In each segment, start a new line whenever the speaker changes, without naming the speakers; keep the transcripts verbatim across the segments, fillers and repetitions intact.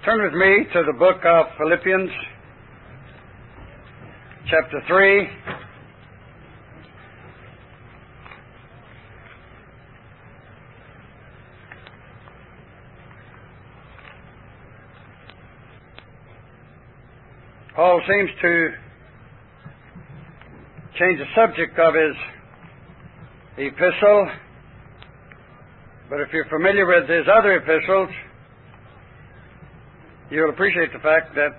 Turn with me to the book of Philippians, chapter three. Paul seems to change the subject of his epistle, but if you're familiar with his other epistles, you'll appreciate the fact that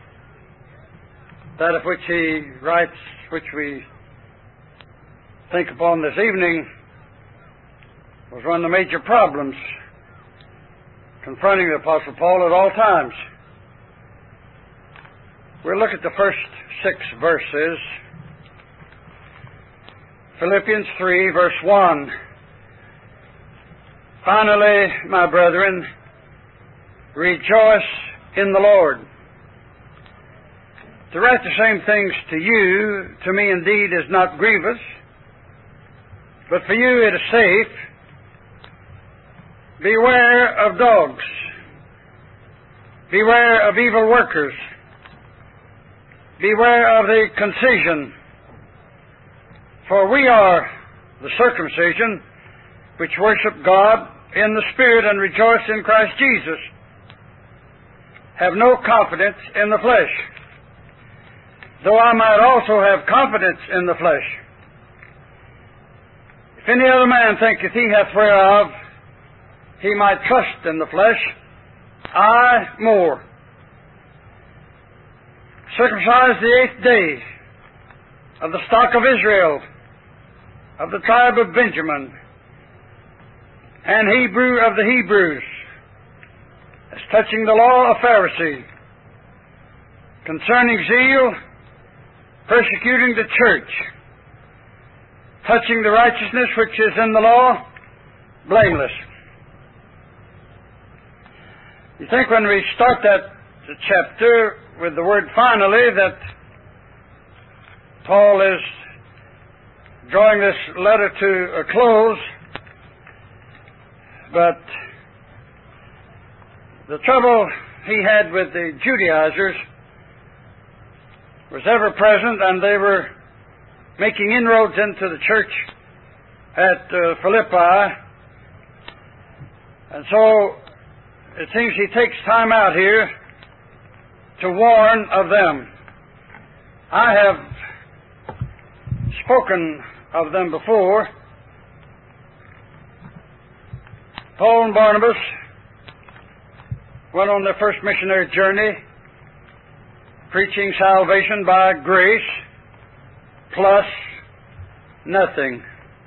that of which he writes, which we think upon this evening, was one of the major problems confronting the Apostle Paul at all times. We'll look at the first six verses. Philippians three, verse one. Finally, my brethren, rejoice in the Lord. To write the same things to you, to me indeed is not grievous, but for you it is safe. Beware of dogs. Beware of evil workers. Beware of the concision. For we are the circumcision, which worship God in the Spirit and rejoice in Christ Jesus. Have no confidence in the flesh, though I might also have confidence in the flesh. If any other man thinketh he hath whereof he might trust in the flesh, I more. Circumcised the eighth day, of the stock of Israel, of the tribe of Benjamin, and Hebrew of the Hebrews, as touching the law, a Pharisee, concerning zeal, persecuting the church, touching the righteousness which is in the law, blameless. You think when we start that chapter with the word finally that Paul is drawing this letter to a close, but the trouble he had with the Judaizers was ever present, and they were making inroads into the church at uh, Philippi. And so it seems he takes time out here to warn of them. I have spoken of them before. Paul and Barnabas went on their first missionary journey, preaching salvation by grace plus nothing.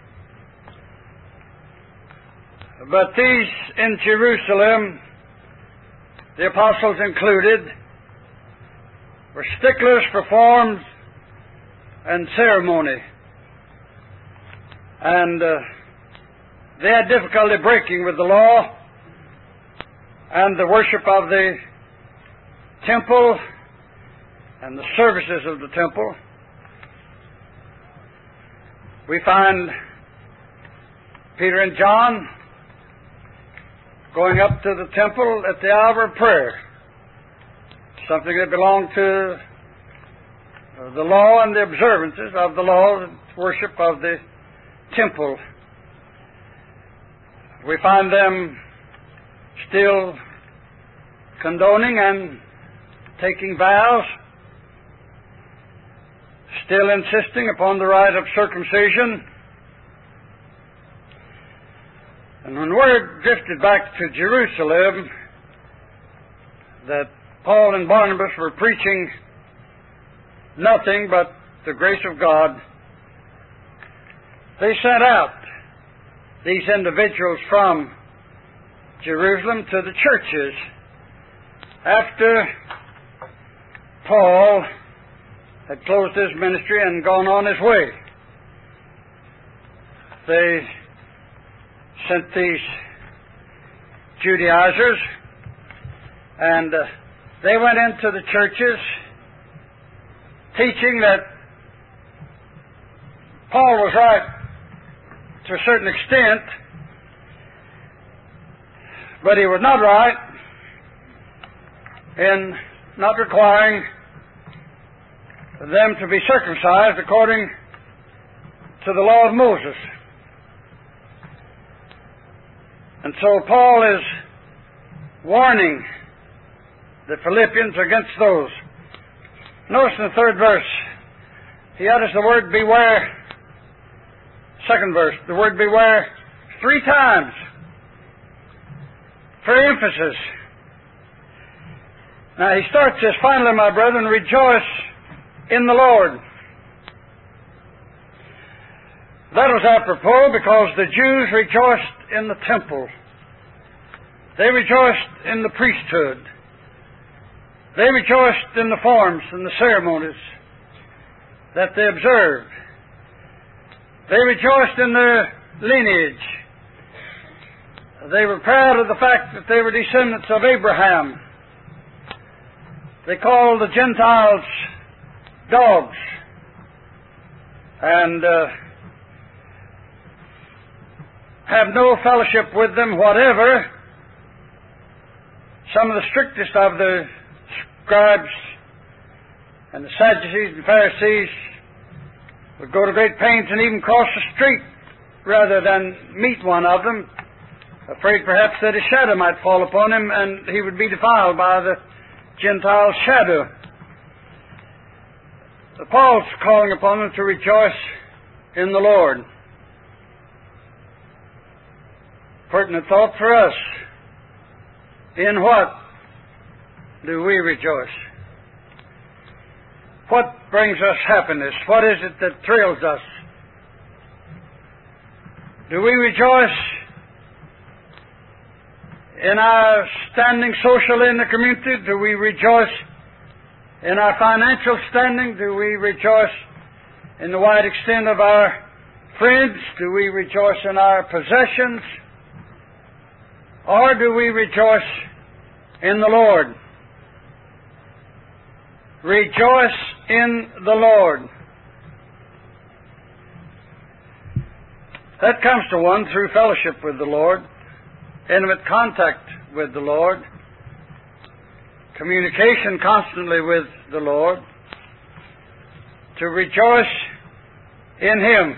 But these in Jerusalem, the apostles included, were sticklers for forms and ceremony. And uh, they had difficulty breaking with the law and the worship of the temple and the services of the temple. We find Peter and John going up to the temple at the hour of prayer, something that belonged to the law and the observances of the law and worship of the temple. We find them still condoning and taking vows, still insisting upon the rite of circumcision. And when word drifted back to Jerusalem that Paul and Barnabas were preaching nothing but the grace of God, they sent out these individuals from Jerusalem to the churches after Paul had closed his ministry and gone on his way. They sent these Judaizers, and uh, they went into the churches teaching that Paul was right to a certain extent, but he was not right in not requiring them to be circumcised according to the law of Moses. And so Paul is warning the Philippians against those. Notice in the third verse, he utters the word beware. Second verse, the word beware three times for emphasis. Now he starts this, finally, my brethren, rejoice in the Lord. That was apropos because the Jews rejoiced in the temple. They rejoiced in the priesthood. They rejoiced in the forms and the ceremonies that they observed. They rejoiced in their lineage. They were proud of the fact that they were descendants of Abraham. They called the Gentiles dogs. And uh, have no fellowship with them whatever. Some of the strictest of the scribes and the Sadducees and Pharisees would go to great pains and even cross the street rather than meet one of them, afraid perhaps that his shadow might fall upon him and he would be defiled by the Gentile shadow. But Paul's calling upon them to rejoice in the Lord. Pertinent thought for us. In what do we rejoice? What brings us happiness? What is it that thrills us? Do we rejoice in our standing socially in the community? Do we rejoice in our financial standing? Do we rejoice in the wide extent of our friends? Do we rejoice in our possessions? Or do we rejoice in the Lord? Rejoice in the Lord. That comes to one through fellowship with the Lord, intimate contact with the Lord, communication constantly with the Lord, to rejoice in Him.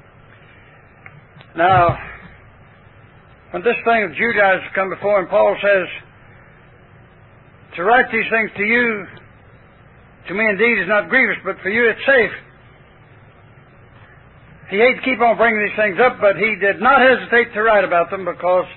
Now, when this thing of Judaizers come before him, Paul says, to write these things to you, to me indeed is not grievous, but for you it's safe. He hated to keep on bringing these things up, but he did not hesitate to write about them because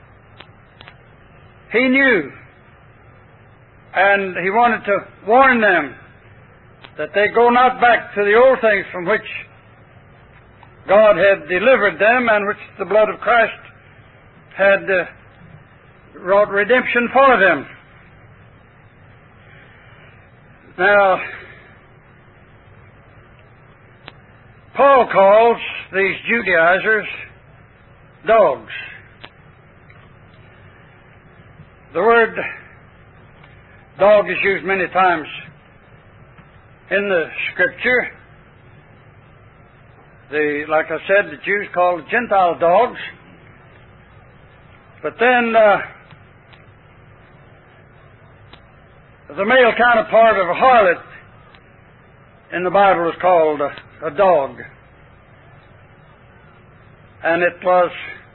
he knew and he wanted to warn them that they go not back to the old things from which God had delivered them and which the blood of Christ had uh, wrought redemption for them. Now, Paul calls these Judaizers dogs. The word dog is used many times in the Scripture. The, like I said, the Jews called the Gentile dogs. But then uh, the male counterpart of a harlot in the Bible is called a, a dog. And it was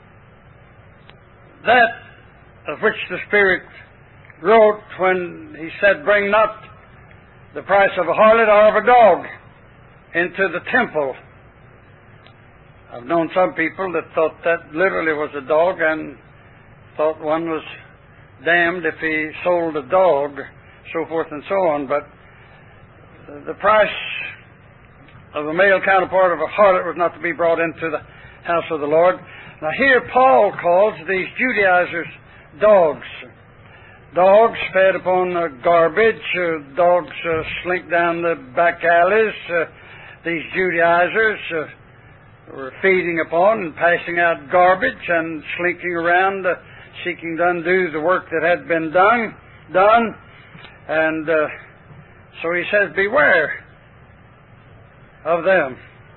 that of which the Spirit wrote when He said, bring not the price of a harlot or of a dog into the temple. I've known some people that thought that literally was a dog and thought one was damned if he sold a dog, so forth and so on. But the price of a male counterpart of a harlot was not to be brought into the house of the Lord. Now here Paul calls these Judaizers dogs. Dogs fed upon uh, garbage. Uh, dogs uh, slink down the back alleys. Uh, these Judaizers uh, were feeding upon and passing out garbage and slinking around, uh, seeking to undo the work that had been done. Done, and uh, so he says, beware of them.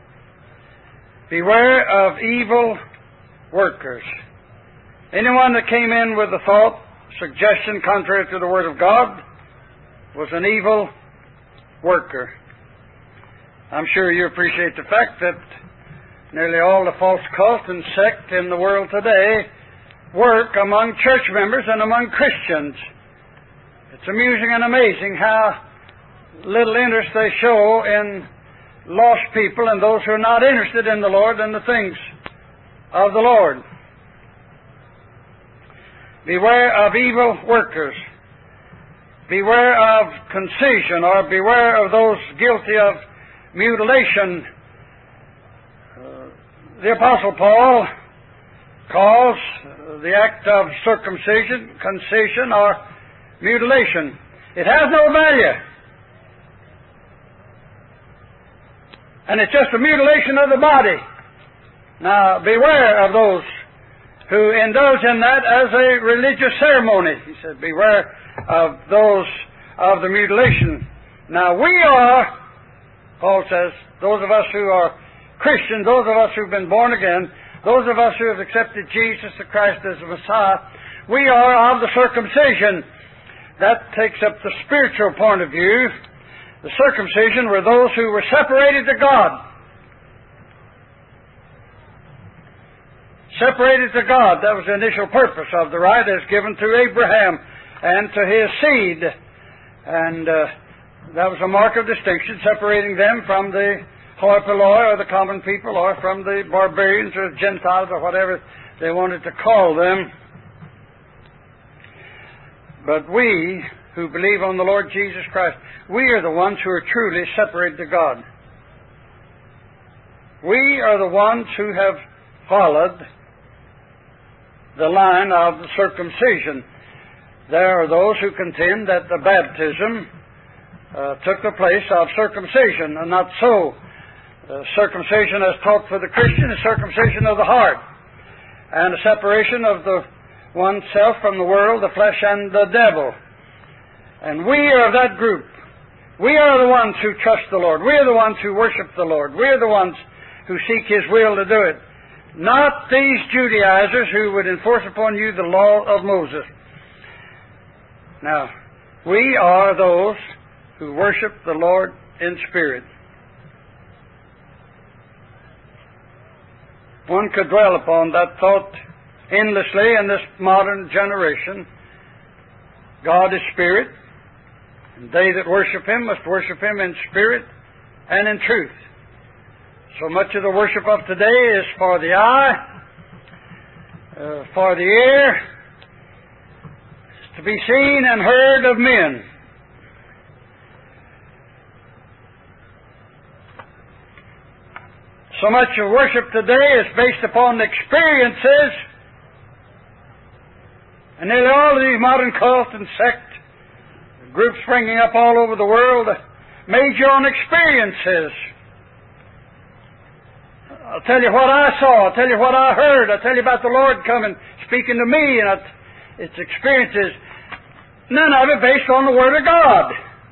Beware of evil workers. Anyone that came in with a thought, suggestion contrary to the Word of God, was an evil worker. I'm sure you appreciate the fact that nearly all the false cult and sect in the world today work among church members and among Christians. It's amusing and amazing how little interest they show in lost people and those who are not interested in the Lord and the things of the Lord. Beware of evil workers. Beware of concision, or beware of those guilty of mutilation. Uh, the Apostle Paul calls the act of circumcision, concision, or mutilation. It has no value. And it's just a mutilation of the body. Now, beware of those who indulge in that as a religious ceremony. He said, beware of those of the mutilation. Now, we are, Paul says, those of us who are Christians, those of us who've been born again, those of us who have accepted Jesus the Christ as the Messiah, we are of the circumcision. That takes up the spiritual point of view. The circumcision were those who were separated to God. Separated to God. That was the initial purpose of the rite as given to Abraham and to his seed. And uh, that was a mark of distinction, separating them from the hoi polloi, or the common people, or from the barbarians or Gentiles, or whatever they wanted to call them. But we who believe on the Lord Jesus Christ, we are the ones who are truly separated to God. We are the ones who have followed the line of the circumcision. There are those who contend that the baptism uh, took the place of circumcision, and not so. Uh, circumcision as taught for the Christian is circumcision of the heart, and a separation of the oneself from the world, the flesh, and the devil. And we are of that group. We are the ones who trust the Lord. We are the ones who worship the Lord. We are the ones who seek His will to do it. Not these Judaizers who would enforce upon you the law of Moses. Now, we are those who worship the Lord in spirit. One could dwell upon that thought endlessly in this modern generation. God is spirit, and they that worship Him must worship Him in spirit and in truth. So much of the worship of today is for the eye, uh, for the ear, to be seen and heard of men. So much of worship today is based upon experiences, and nearly all of these modern cults and sect groups springing up all over the world major on experiences. I'll tell you what I saw. I'll tell you what I heard. I'll tell you about the Lord coming, speaking to me, and its experiences. None of it based on the Word of God.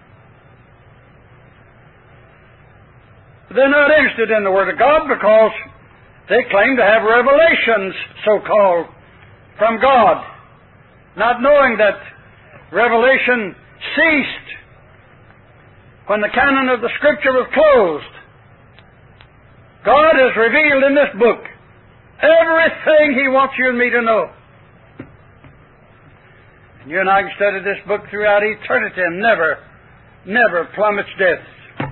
They're not interested in the Word of God because they claim to have revelations, so-called, from God, not knowing that revelation ceased when the canon of the Scripture was closed. God has revealed in this book everything He wants you and me to know. And you and I can study this book throughout eternity and never, never plumb its depths.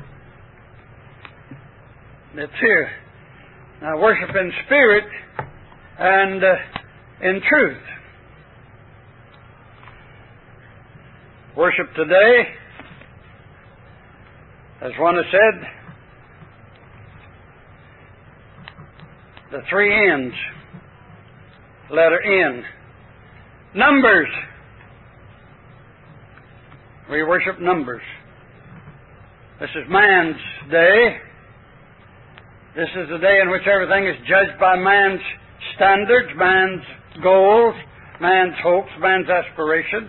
It's here. Now, worship in spirit and uh, in truth. Worship today, as one has said, the three N's. Letter N. Numbers. We worship numbers. This is man's day. This is the day in which everything is judged by man's standards, man's goals, man's hopes, man's aspirations.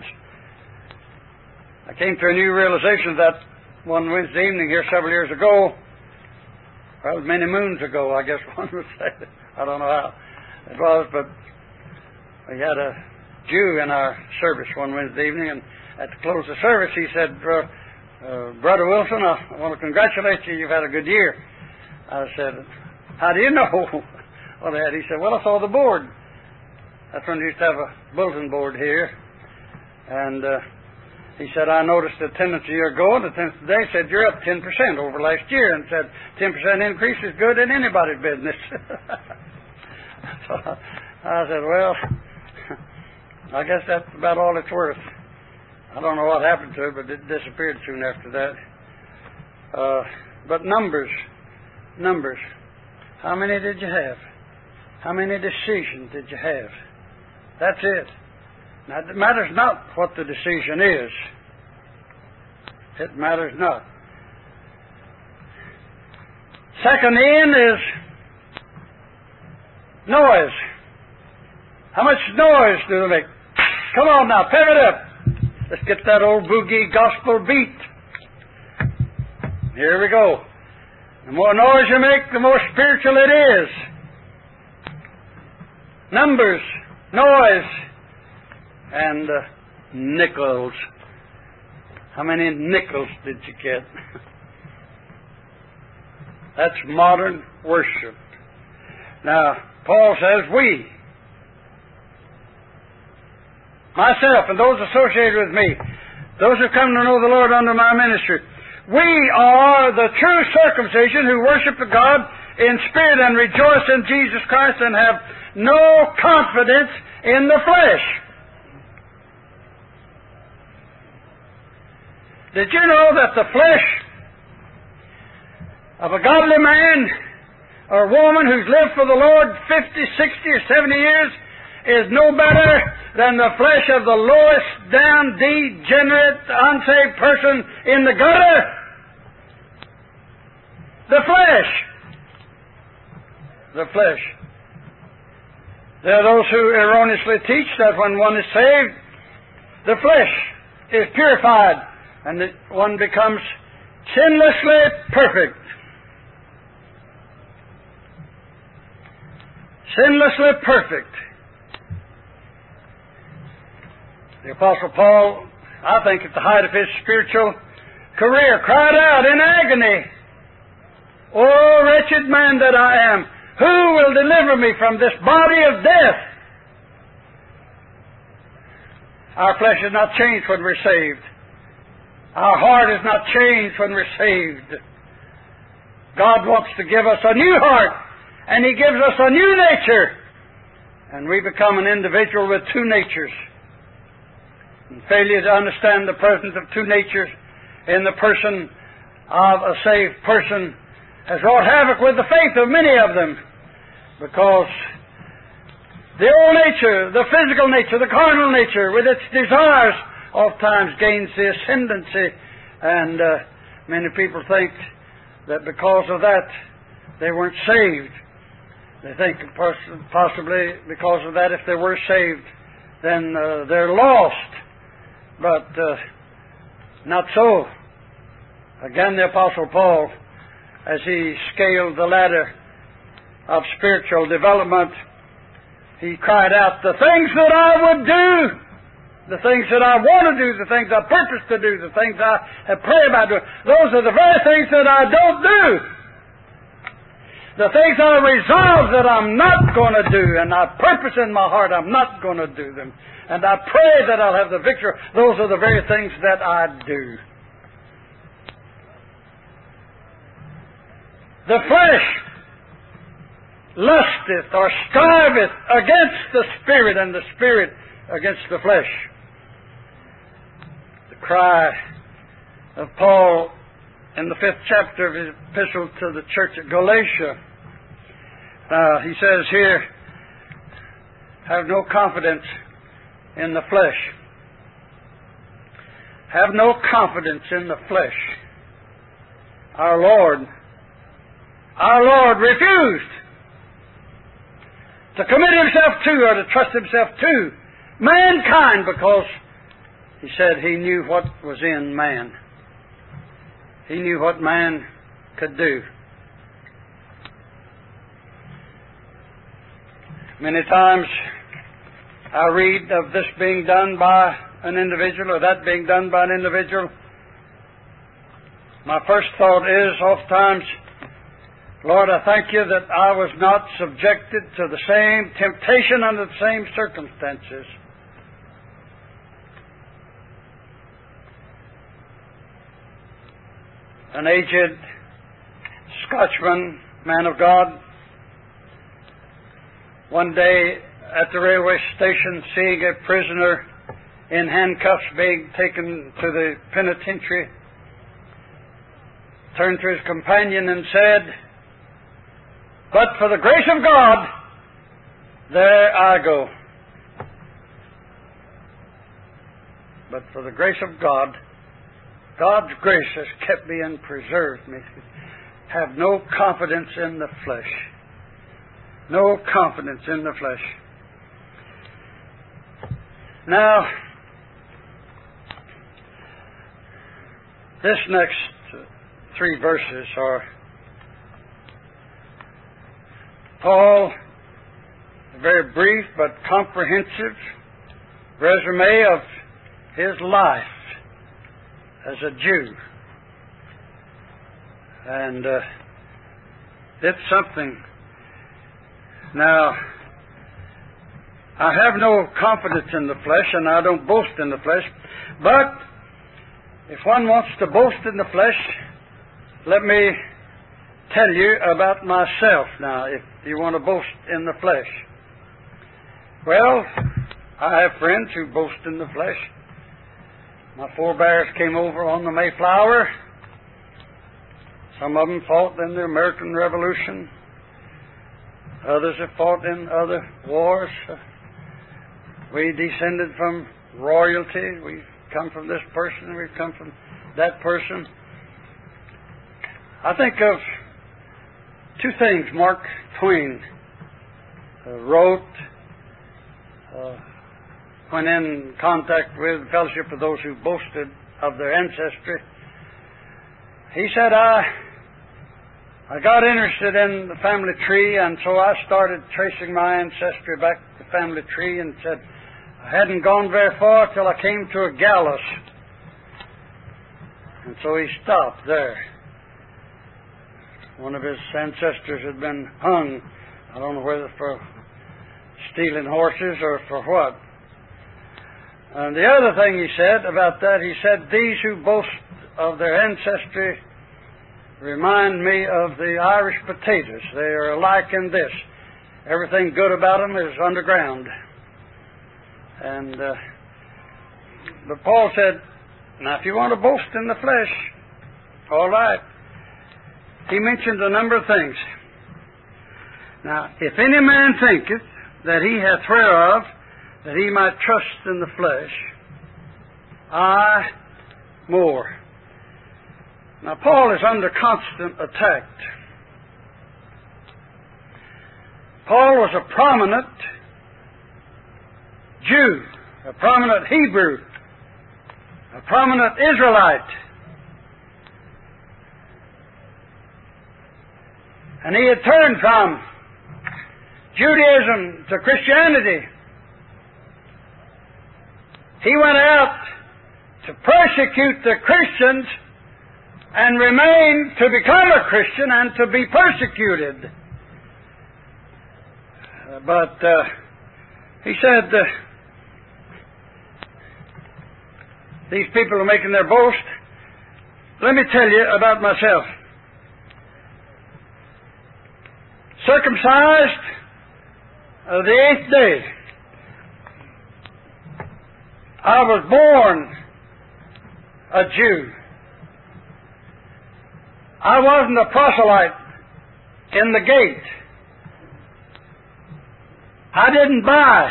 I came to a new realization of that one Wednesday evening here several years ago. Well, many moons ago, I guess one would say. I don't know how it was, but we had a Jew in our service one Wednesday evening, and at the close of service, he said, uh, uh, Brother Wilson, I want to congratulate you. You've had a good year. I said, how do you know what I had? He said, well, I saw the board. That's when we used to have a bulletin board here. And uh, he said, I noticed the attendance a year ago, and the attendance today said you're up ten percent over last year, and said ten percent increase is good in anybody's business. So I said, well, I guess that's about all it's worth. I don't know what happened to it, but it disappeared soon after that. Uh, but numbers, numbers. How many did you have? How many decisions did you have? That's it. Now, it matters not what the decision is. It matters not. Second in is noise. How much noise do they make? Come on now, pick it up. Let's get that old boogie gospel beat. Here we go. The more noise you make, the more spiritual it is. Numbers, noise, and uh, nickels. How many nickels did you get? That's modern worship. Now, Paul says, we, myself and those associated with me, those who come to know the Lord under my ministry, we are the true circumcision who worship God in spirit and rejoice in Jesus Christ and have no confidence in the flesh. Did you know that the flesh of a godly man or woman who's lived for the Lord fifty, sixty, or seventy years is no better than the flesh of the lowest down, degenerate, unsaved person in the gutter? The flesh. The flesh. There are those who erroneously teach that when one is saved, the flesh is purified and that one becomes sinlessly perfect. Sinlessly perfect. The Apostle Paul, I think at the height of his spiritual career, cried out in agony, "O wretched man that I am, who will deliver me from this body of death?" Our flesh is not changed when we're saved. Our heart is not changed when we're saved. God wants to give us a new heart, and He gives us a new nature, and we become an individual with two natures. And failure to understand the presence of two natures in the person of a saved person has wrought havoc with the faith of many of them, because the old nature, the physical nature, the carnal nature, with its desires, oftentimes gains the ascendancy, and uh, many people think that because of that they weren't saved. They think possibly because of that, if they were saved, then uh, they're lost. But uh, not so. Again, the Apostle Paul, as he scaled the ladder of spiritual development, he cried out, "The things that I would do, the things that I want to do, the things I purpose to do, the things I have prayed about doing, those are the very things that I don't do. The things I resolve that I'm not going to do, and I purpose in my heart I'm not going to do them. And I pray that I'll have the victory. Those are the very things that I do." The flesh lusteth or striveth against the Spirit, and the Spirit against the flesh. The cry of Paul in the fifth chapter of his epistle to the church at Galatia, uh, he says here, "Have no confidence in the flesh." Have no confidence in the flesh. Our Lord, our Lord refused to commit Himself to or to trust Himself to mankind, because He said He knew what was in man. He knew what man could do. Many times I read of this being done by an individual or that being done by an individual, my first thought is oftentimes, Lord, I thank you that I was not subjected to the same temptation under the same circumstances. An aged Scotchman, man of God, one day at the railway station, seeing a prisoner in handcuffs being taken to the penitentiary, turned to his companion and said, "But for the grace of God, there I go." But for the grace of God, God's grace has kept me and preserved me. Have no confidence in the flesh. No confidence in the flesh. Now, this next three verses are Paul, a very brief but comprehensive resume of his life as a Jew. And uh, it's something. Now, I have no confidence in the flesh, and I don't boast in the flesh. But if one wants to boast in the flesh, let me tell you about myself now, if you want to boast in the flesh. Well, I have friends who boast in the flesh. My forebears came over on the Mayflower. Some of them fought in the American Revolution. Others have fought in other wars. We descended from royalty. We've come from this person. We've come from that person. I think of two things Mark Twain uh, wrote uh, when in contact with fellowship with those who boasted of their ancestry. He said, I, I got interested in the family tree, and so I started tracing my ancestry back to the family tree, and said, I hadn't gone very far till I came to a gallows. And so he stopped there. One of his ancestors had been hung. I don't know whether for stealing horses or for what. And the other thing he said about that, he said, these who boast of their ancestry remind me of the Irish potatoes. They are alike in this. Everything good about them is underground. And uh, but Paul said, now if you want to boast in the flesh, all right. He mentioned a number of things. Now, if any man thinketh that he hath whereof that he might trust in the flesh, I more. Now, Paul is under constant attack. Paul was a prominent Jew, a prominent Hebrew, a prominent Israelite. And he had turned from Judaism to Christianity. He went out to persecute the Christians and remain to become a Christian and to be persecuted. Uh, but uh, he said, uh, these people are making their boast. Let me tell you about myself. Circumcised of the eighth day. I was born a Jew. I wasn't a proselyte in the gate. I didn't buy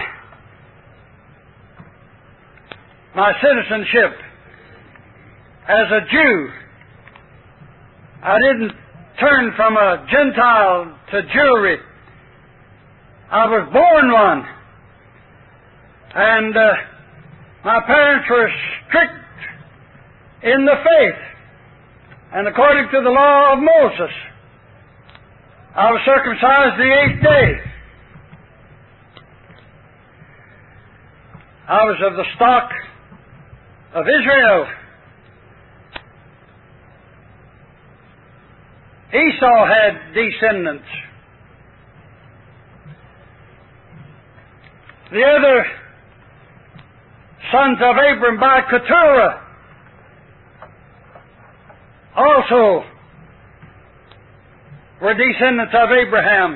my citizenship as a Jew. I didn't turn from a Gentile to Jewry. I was born one. And uh, my parents were strict in the faith. And according to the law of Moses, I was circumcised the eighth day. I was of the stock of Israel. Esau had descendants. The other sons of Abram by Keturah also were descendants of Abraham.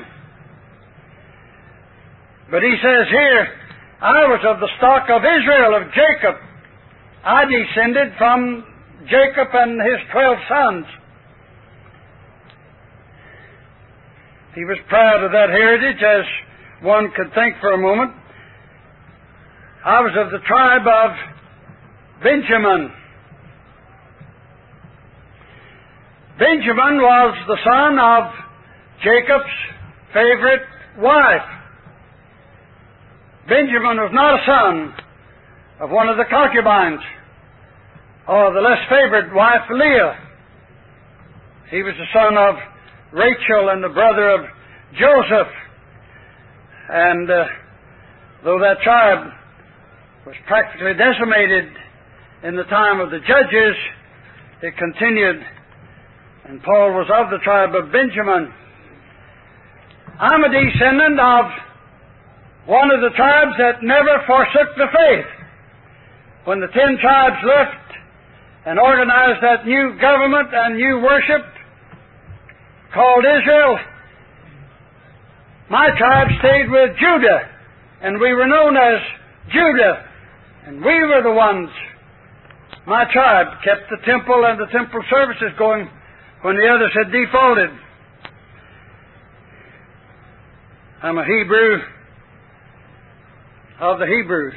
But he says here, I was of the stock of Israel, of Jacob. I descended from Jacob and his twelve sons. He was proud of that heritage, as one could think for a moment. I was of the tribe of Benjamin. Benjamin was the son of Jacob's favorite wife. Benjamin was not a son of one of the concubines or the less favored wife Leah. He was the son of Rachel and the brother of Joseph. And uh, though that tribe was practically decimated in the time of the judges, it continued, and Paul was of the tribe of Benjamin. I'm a descendant of one of the tribes that never forsook the faith. When the ten tribes left and organized that new government and new worship called Israel, my tribe stayed with Judah, and we were known as Judah, and we were the ones. My tribe kept the temple and the temple services going when the others had defaulted. I'm a Hebrew of the Hebrews.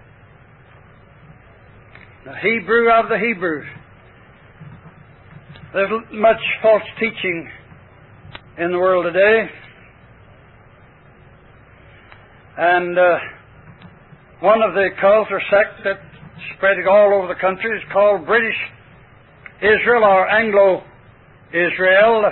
The Hebrew of the Hebrews. There's much false teaching in the world today. And uh, one of the cults or sects that's spreading all over the country is called British Israel or Anglo-Israel.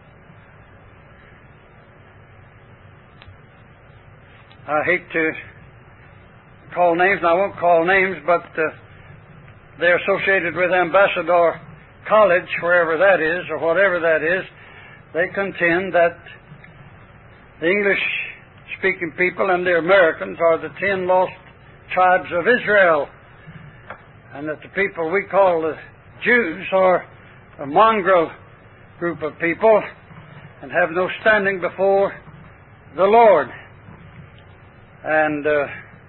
I hate to call names, and I won't call names, but uh, they're associated with Ambassador College, wherever that is, or whatever that is. They contend that the English-speaking people and the Americans are the ten lost tribes of Israel, and that the people we call the Jews are a mongrel group of people and have no standing before the Lord. And uh,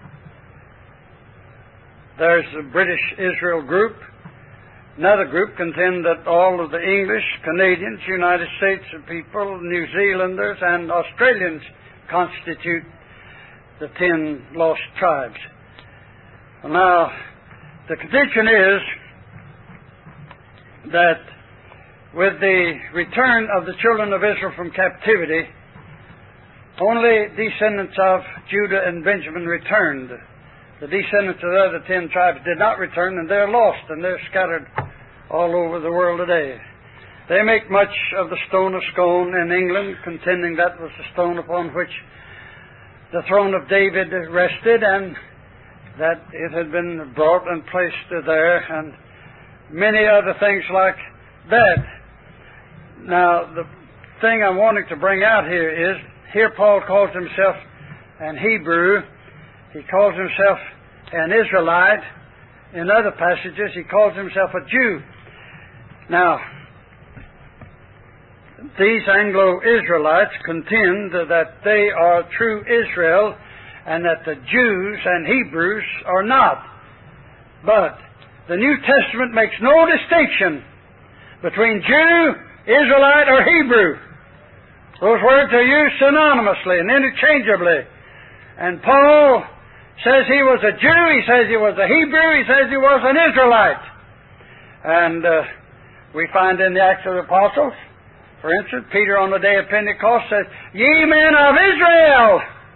there's the British Israel group. Another group contend that all of the English, Canadians, United States people, New Zealanders, and Australians constitute the ten lost tribes. Well, now, the contention is that with the return of the children of Israel from captivity, only descendants of Judah and Benjamin returned. The descendants of the other ten tribes did not return, and they're lost, and they're scattered all over the world today. They make much of the stone of Scone in England, contending that was the stone upon which the throne of David rested, and that it had been brought and placed there, and many other things like that. Now, the thing I'm wanting to bring out here is, here Paul calls himself an Hebrew. He calls himself an Israelite. In other passages, he calls himself a Jew. Now, these Anglo-Israelites contend that they are true Israel and that the Jews and Hebrews are not. But the New Testament makes no distinction between Jew, Israelite, or Hebrew. Those words are used synonymously and interchangeably. And Paul says he was a Jew, he says he was a Hebrew, he says he was an Israelite. And uh, we find in the Acts of the Apostles, for instance, Peter on the day of Pentecost says, "Ye men of Israel!"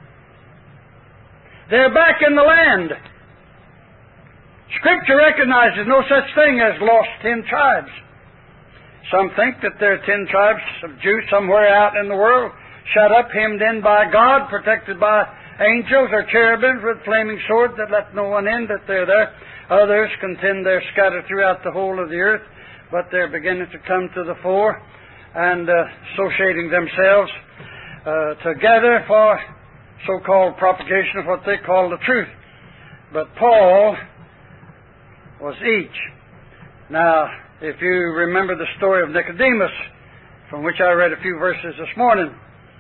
They're back in the land. Scripture recognizes no such thing as lost ten tribes. Some think that there are ten tribes of Jews somewhere out in the world, shut up, hemmed in by God, protected by angels are cherubims with flaming swords that let no one in that they're there. Others contend they're scattered throughout the whole of the earth, but they're beginning to come to the fore and uh, associating themselves uh, together for so-called propagation of what they call the truth. But Paul was each. Now, if you remember the story of Nicodemus, from which I read a few verses this morning,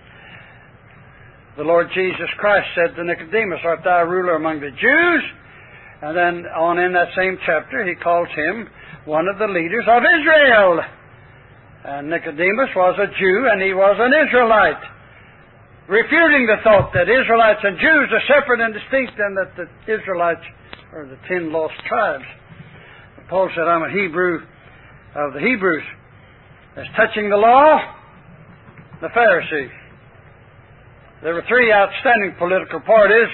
the Lord Jesus Christ said to Nicodemus, "Art thou a ruler among the Jews?" And then on in that same chapter, he calls him one of the leaders of Israel. And Nicodemus was a Jew, and he was an Israelite, refuting the thought that Israelites and Jews are separate and distinct, and that the Israelites are the ten lost tribes. Paul said, "I'm a Hebrew of the Hebrews." As touching the law, the Pharisees. There were three outstanding political parties: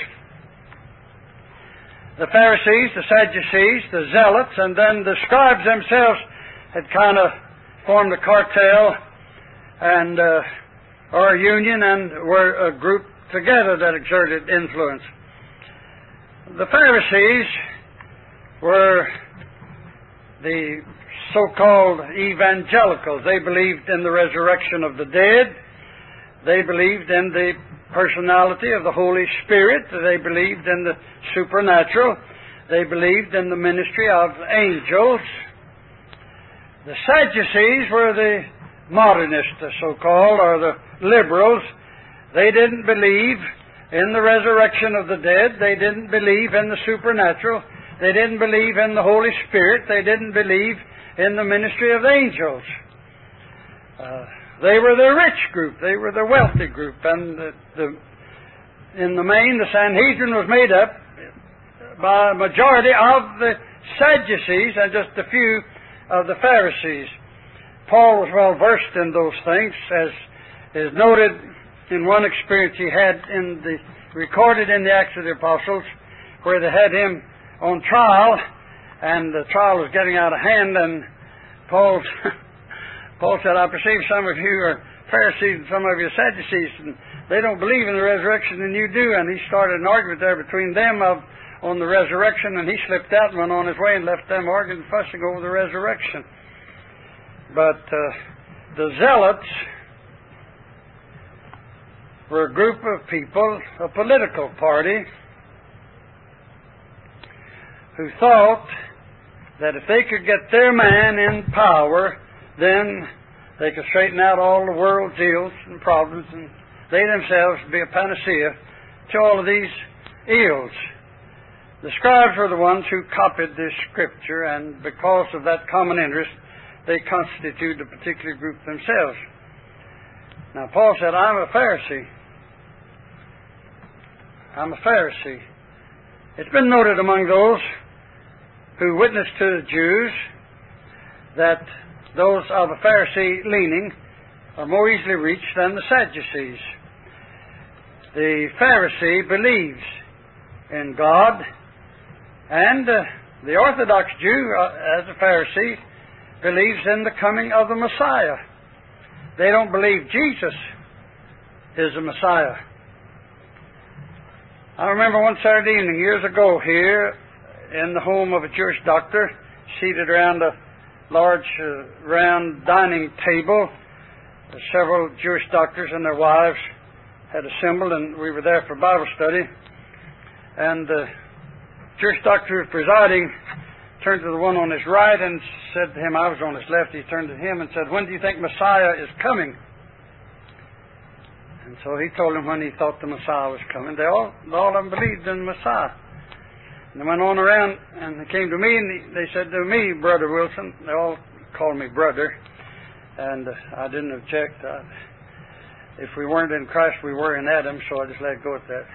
the Pharisees, the Sadducees, the Zealots, and then the scribes themselves had kind of formed a cartel and uh, or a union and were a group together that exerted influence. The Pharisees were the so-called evangelicals. They believed in the resurrection of the dead. They believed in the personality of the Holy Spirit. They believed in the supernatural. They believed in the ministry of angels. The Sadducees were the modernists, the so-called, or the liberals. They didn't believe in the resurrection of the dead. They didn't believe in the supernatural. They didn't believe in the Holy Spirit. They didn't believe in the ministry of angels. Uh, they were the rich group. They were the wealthy group. And the, the, in the main, the Sanhedrin was made up by a majority of the Sadducees and just a few of the Pharisees. Paul was well versed in those things, as is noted in one experience he had in the recorded in the Acts of the Apostles, where they had him on trial, and the trial was getting out of hand, and Paul Paul said, "I perceive some of you are Pharisees and some of you are Sadducees, and they don't believe in the resurrection, and you do." And he started an argument there between them of on the resurrection, and he slipped out and went on his way and left them arguing and fussing over the resurrection. But uh, the Zealots were a group of people, a political party, who thought that if they could get their man in power, then they could straighten out all the world's ills and problems, and they themselves would be a panacea to all of these ills. The scribes were the ones who copied this scripture, and because of that common interest, they constituted a particular group themselves. Now, Paul said, I'm a Pharisee. I'm a Pharisee. It's been noted among those who witnessed to the Jews that those of a Pharisee leaning are more easily reached than the Sadducees. The Pharisee believes in God, and uh, the Orthodox Jew, uh, as a Pharisee, believes in the coming of the Messiah. They don't believe Jesus is the Messiah. I remember one Saturday evening years ago here in the home of a Jewish doctor, seated around a large uh, round dining table. Several Jewish doctors and their wives had assembled, and we were there for Bible study. And the Jewish doctor who was presiding turned to the one on his right and said to him, I was on his left, he turned to him and said, when do you think Messiah is coming? And so he told him when he thought the Messiah was coming. They all, all of them believed in the Messiah. And they went on around, and they came to me, and they said to me, Brother Wilson, they all called me brother, and uh, I didn't object. I, if we weren't in Christ, we were in Adam, so I just let go at that.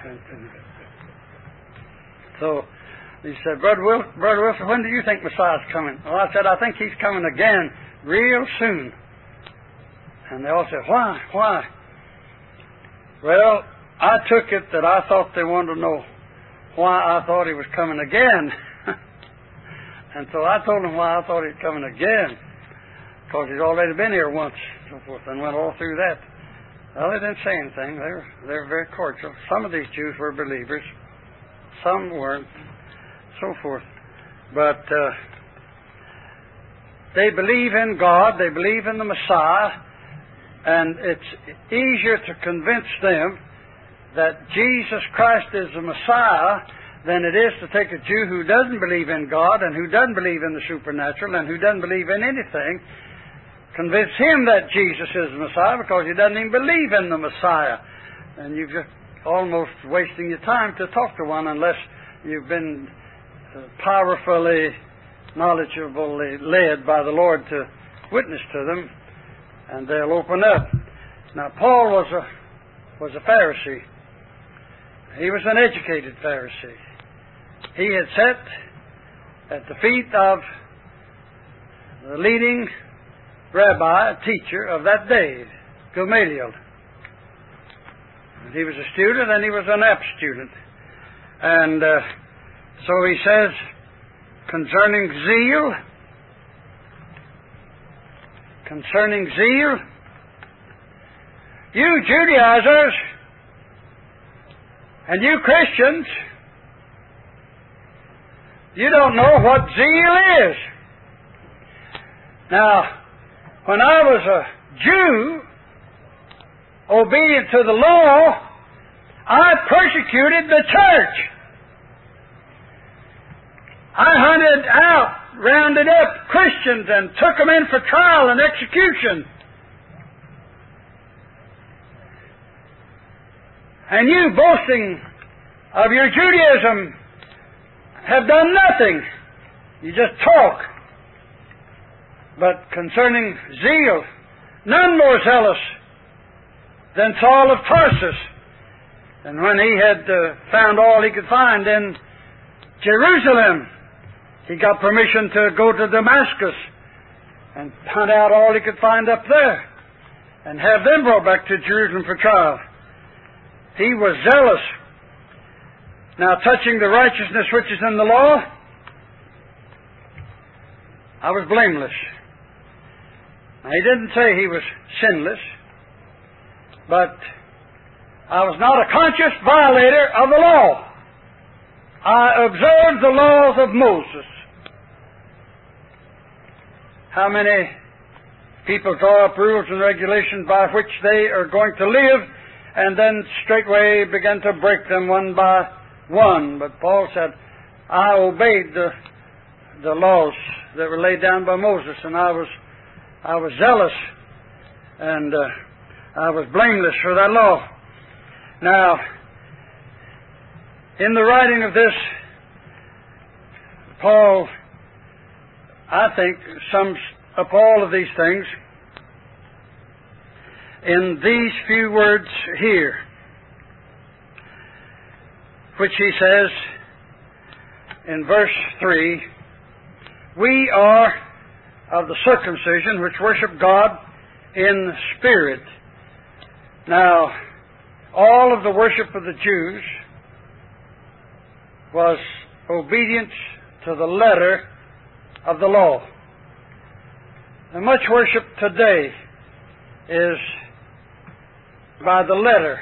So he said, Brother Wilson, Brother Wilson, when do you think Messiah's coming? Well, I said, I think he's coming again real soon. And they all said, why? Why? Well, I took it that I thought they wanted to know why I thought he was coming again. And so I told them why I thought he was coming again. Because he's already been here once, and so forth, and went all through that. Well, they didn't say anything. They were, they were very cordial. Some of these Jews were believers. Some weren't. So forth. But uh, they believe in God. They believe in the Messiah. And it's easier to convince them that Jesus Christ is the Messiah than it is to take a Jew who doesn't believe in God and who doesn't believe in the supernatural and who doesn't believe in anything, convince him that Jesus is the Messiah because he doesn't even believe in the Messiah. And you're just almost wasting your time to talk to one unless you've been powerfully, knowledgeably led by the Lord to witness to them, and they'll open up. Now, Paul was a was a Pharisee. He was an educated Pharisee. He had sat at the feet of the leading rabbi, teacher of that day, Gamaliel. He was a student and he was an apt student. And uh, so he says, concerning zeal, concerning zeal, you Judaizers and you Christians, you don't know what zeal is. Now, when I was a Jew, obedient to the law, I persecuted the church. I hunted out, rounded up Christians and took them in for trial and execution. And you, boasting of your Judaism, have done nothing. You just talk. But concerning zeal, none more zealous than Saul of Tarsus. And when he had uh, found all he could find in Jerusalem, he got permission to go to Damascus and hunt out all he could find up there and have them brought back to Jerusalem for trial. He was zealous. Now, touching the righteousness which is in the law, I was blameless. Now, he didn't say he was sinless, but I was not a conscious violator of the law. I observed the laws of Moses. How many people draw up rules and regulations by which they are going to live and then straightway begin to break them one by one? But Paul said, I obeyed the, the laws that were laid down by Moses, and I was I was zealous, and uh, I was blameless for that law. Now, in the writing of this, Paul, I think, sums up all of these things in these few words here, which he says in verse three, we are of the circumcision which worship God in spirit. Now, all of the worship of the Jews was obedience to the letter of the law. And much worship today is by the letter.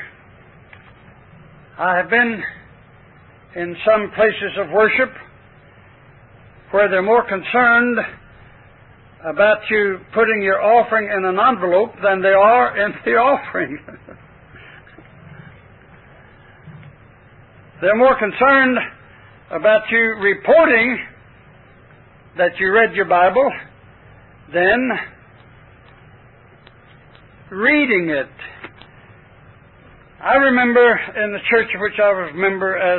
I have been in some places of worship where they're more concerned about you putting your offering in an envelope than they are in the offering. They're more concerned about you reporting that you read your Bible than reading it. I remember in the church of which I was a member as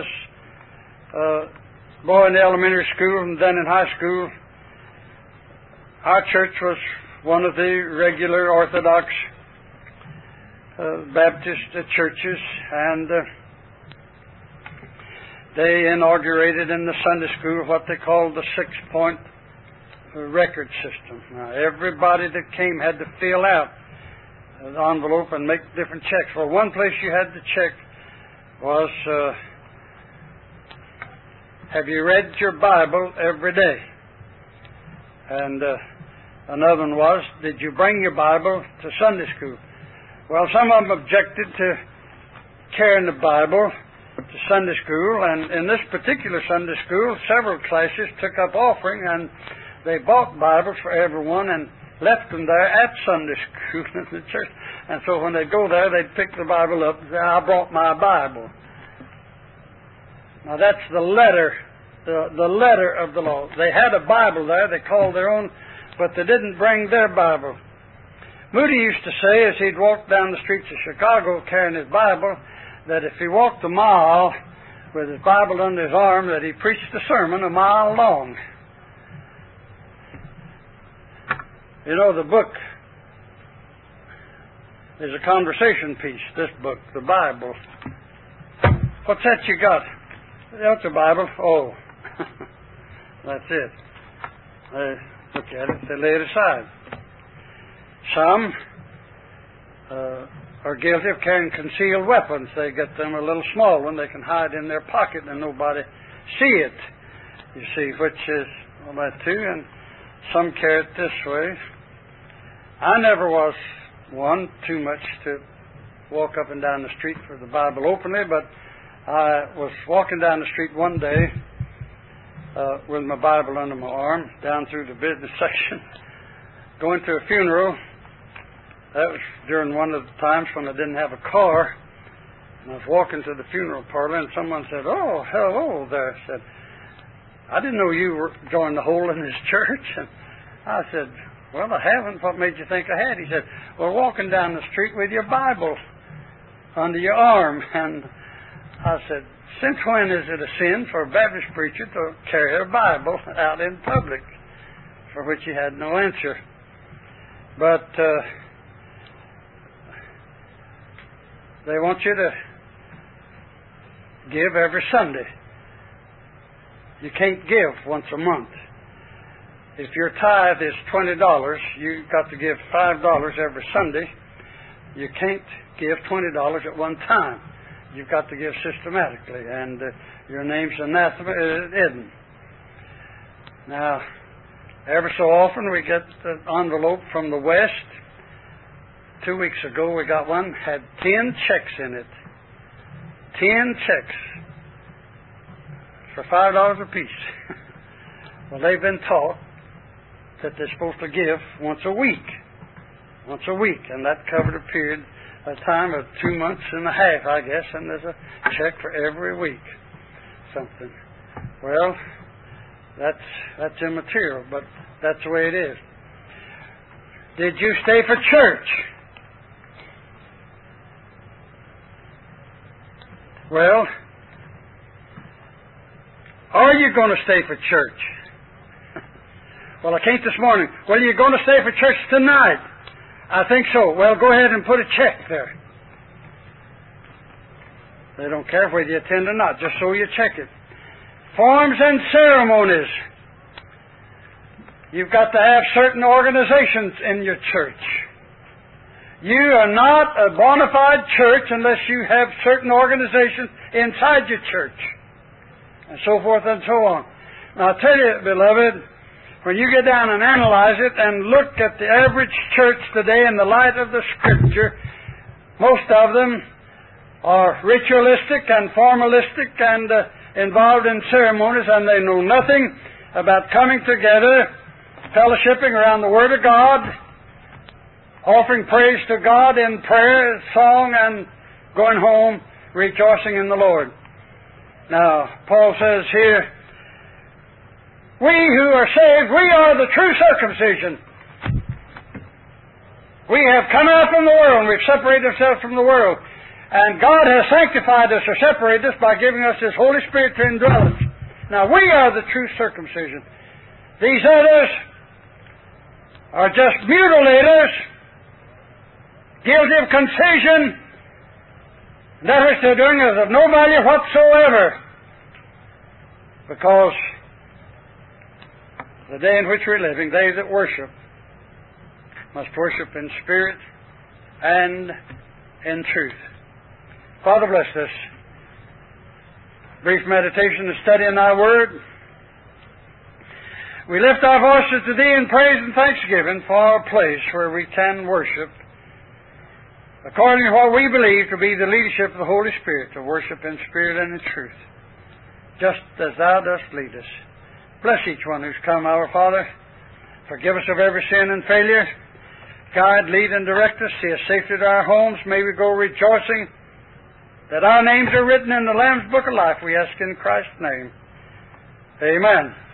a boy in the elementary school and then in high school, our church was one of the regular Orthodox uh, Baptist uh, churches, and uh, they inaugurated in the Sunday school what they called the six-point record system. Now, everybody that came had to fill out the envelope and make different checks. Well, one place you had to check was, uh, have you read your Bible every day? And uh, another one was, did you bring your Bible to Sunday school? Well, some of them objected to carrying the Bible to Sunday school, and in this particular Sunday school, several classes took up offering, and they bought Bibles for everyone and left them there at Sunday school in the church. And so when they'd go there, they'd pick the Bible up and say, I brought my Bible. Now that's the letter, the, the letter of the law. They had a Bible there, they called their own, but they didn't bring their Bible. Moody used to say, as he'd walk down the streets of Chicago carrying his Bible, that if he walked a mile with his Bible under his arm, that he preached a sermon a mile long. You know, the book is a conversation piece, this book, the Bible. What's that you got? That's a Bible. Oh, that's it. They look at it, they lay it aside. Some uh, are guilty of carrying concealed weapons. They get them a little small one they can hide in their pocket and nobody see it. You see, which is all that too, and some carry it this way. I never was one too much to walk up and down the street with the Bible openly, but I was walking down the street one day uh, with my Bible under my arm, down through the business section, going to a funeral. That was during one of the times when I didn't have a car, and I was walking to the funeral parlor, and someone said, "Oh, hello there." I said, "I didn't know you were joined the whole in this church." And I said, "Well, I haven't. What made you think I had?" He said, "Well, walking down the street with your Bible under your arm." And I said, "Since when is it a sin for a Baptist preacher to carry a Bible out in public?" For which he had no answer. But uh, they want you to give every Sunday. You can't give once a month. If your tithe is twenty dollars, you've got to give five dollars every Sunday. You can't give twenty dollars at one time. You've got to give systematically, and uh, your name's anathema hidden. Now, every so often we get an envelope from the West. Two weeks ago we got one, had ten checks in it. Ten checks for five dollars apiece. Well, they've been taught that they're supposed to give once a week. Once a week, and that covered a period, a time of two months and a half, I guess, and there's a check for every week. Something. Well, that's that's immaterial, but that's the way it is. Did you stay for church? Well, are you going to stay for church? Well, I can't this morning. Well, are you going to stay for church tonight? I think so. Well, go ahead and put a check there. They don't care whether you attend or not, just so you check it. Forms and ceremonies. You've got to have certain organizations in your church. You are not a bona fide church unless you have certain organizations inside your church. And so forth and so on. Now, I'll tell you, beloved, when you get down and analyze it and look at the average church today in the light of the Scripture, most of them are ritualistic and formalistic and uh, involved in ceremonies, and they know nothing about coming together, fellowshipping around the Word of God, offering praise to God in prayer, song, and going home rejoicing in the Lord. Now, Paul says here, we who are saved, we are the true circumcision. We have come out from the world, and we've separated ourselves from the world. And God has sanctified us or separated us by giving us His Holy Spirit to indwell us. Now, we are the true circumcision. These others are just mutilators, guilty of concision. That which they're doing is of no value whatsoever. Because the day in which we're living, they that worship must worship in spirit and in truth. Father, bless this brief meditation and study in Thy Word. We lift our voices to Thee in praise and thanksgiving for our place where we can worship according to what we believe to be the leadership of the Holy Spirit, to worship in spirit and in truth, just as Thou dost lead us. Bless each one who's come, our Father. Forgive us of every sin and failure. Guide, lead, and direct us. See us safely to our homes. May we go rejoicing that our names are written in the Lamb's Book of Life. We ask in Christ's name. Amen.